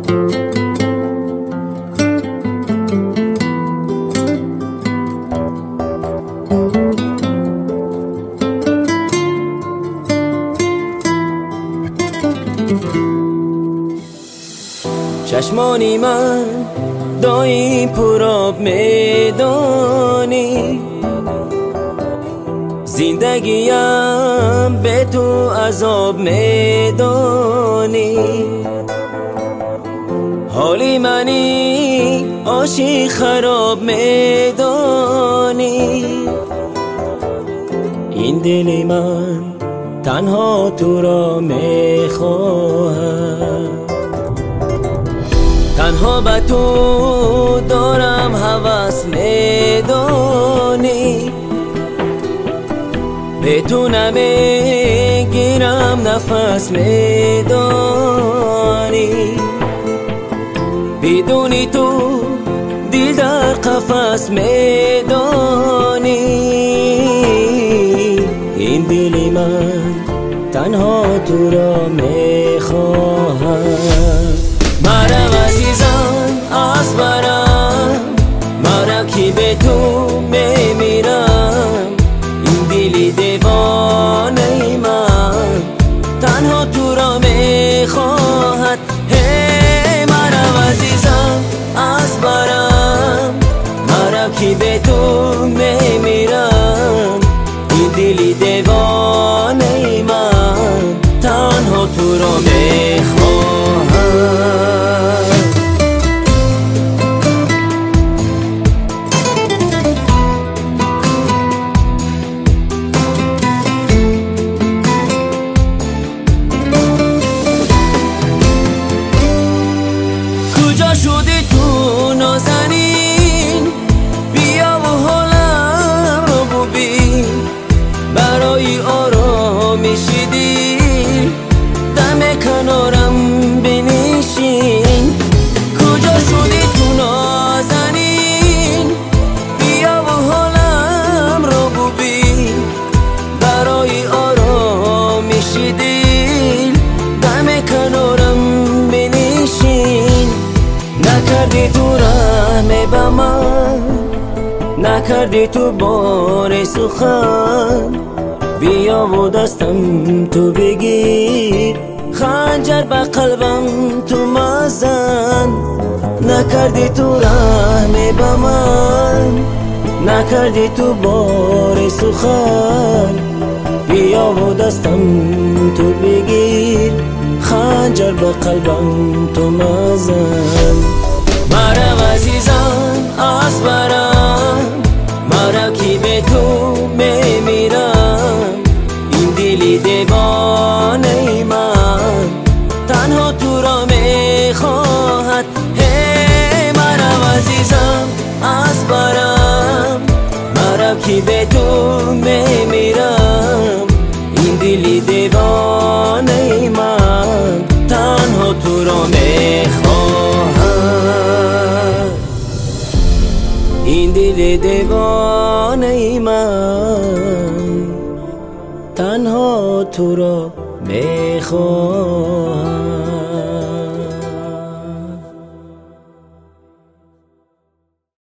چشمانی من دایی پرآب میدانی، زندگیم به تو عذاب میدانی. حالی منی عاشق خراب میدانی. این دل من تنها تو را میخواهد، تنها به تو دارم هوس میدانی. به تو نمیگیرم نفس میدانی. بدون تو دل در قفس میدانی. این دل من تنها تو را میخواهد. مرا عزیزم از برم، مرا که به تو میمیرم. این دل دیوانه من تنها تو را میخواهد. هی مرا عزیزم از برم، مرا که به تو میمیرم. این دل دیوانه من تنها تو را میخواهد. کجا شدی تو نازنین؟ بیا و حالم رو ببین. برای آرامش دل دم کنارم بنشین. کجا شدی تو نازنین؟ بیا و حالم رو ببین. برای آرامش دل دم کنارم بنشین. نکردی تو رحم به من، نکردی تو بار سخن. بیا و دستم تو بگیر، خنجر به قلبم تو مزن. نکردی تو رحم به من، نکردی تو بار سخن. بیا و دستم تو بگیر، خنجر به قلبم تو مزن. مرا عزیزم از برم، مرا که به تو میمیرم. این دل دیوانه من تنها تو را میخواهد. هی مرا عزیزم از برم، مرا که به تو میمیرم. این دل دیوانه من تنها تو را میخواهد. این دل دیوانه من تنها تو را میخواهد.